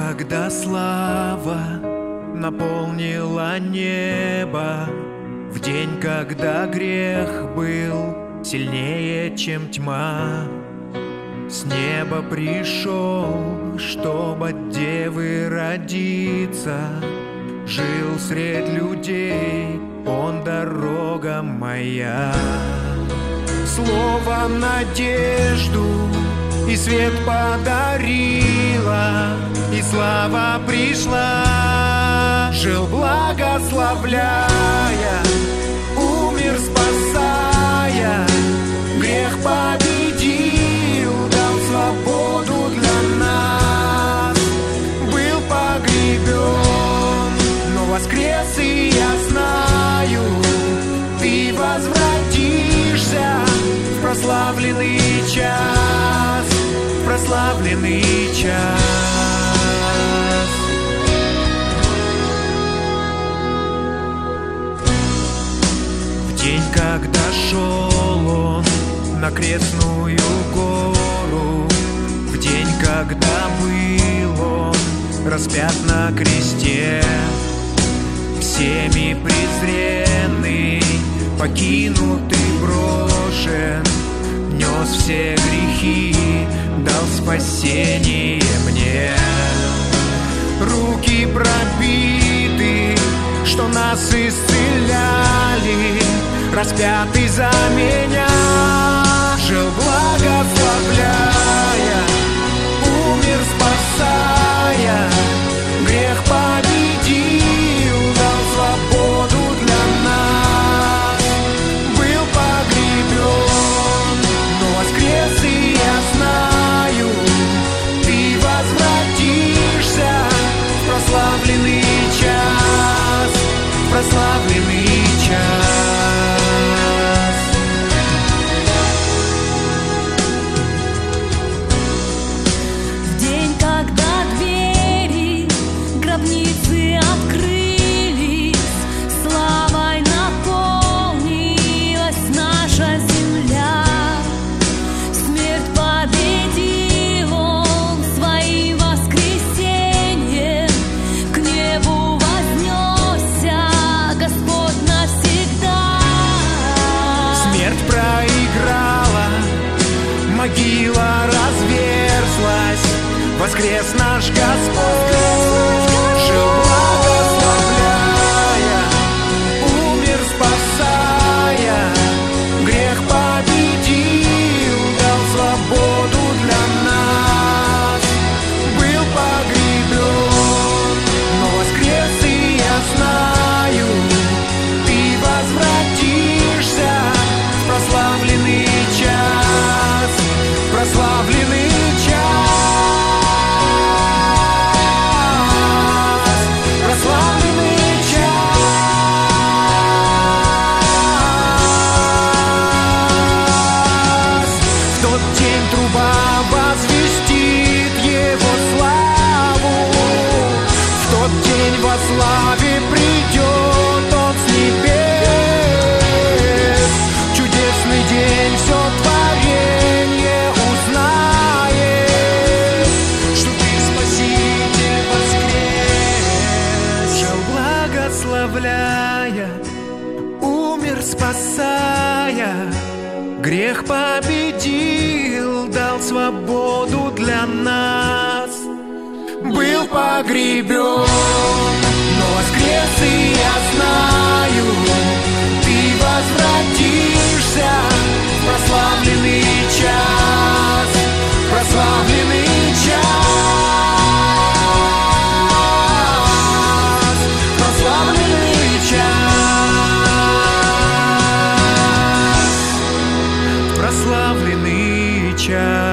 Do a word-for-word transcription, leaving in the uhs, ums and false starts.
когда слава наполнила небо, в день, когда грех был сильнее, чем тьма, с неба пришел, чтобы от девы родиться. Жил средь людей, он дорога моя. Слово надежду и свет подарила, и слава пришла. Жил благословляя, умер спасая, грех победил, дал свободу для нас. Был погребен, но воскрес, и я знаю, ты возвратишься в прославленный час, в прославленный час. В день, когда шел он на крестную гору, в день, когда был он распят на кресте, всеми презренный, покинутый, брошен, нес все грехи, дал спасение мне. Руки пробиты, что нас исцеляли, распятый за меня. Жил благословляя, умер спасая, грех победил, дал свободу для нас. Был погребен, но воскрес, и я знаю, ты возвратишься в прославленный час, в прославленный час. Могила разверзлась, воскрес наш Господь. Жил благословляя, умер спасая, грех победил, дал свободу для нас. Был погребен, но воскрес, и я знаю, ты возвратишься в прославленный час, прославленный час, прославленный час. В тот день труба возвестит его славу, в тот день во славе придет он с небес. Чудесный день, все творение узнает, что ты Спаситель воскрес. Жил благословляя, умер спасая, грех победил, дал свободу для нас. Был погребен, но воскрес, и я знаю, ты возвратишься в прославленный час, прославленный час, прославленный час, прославленный час.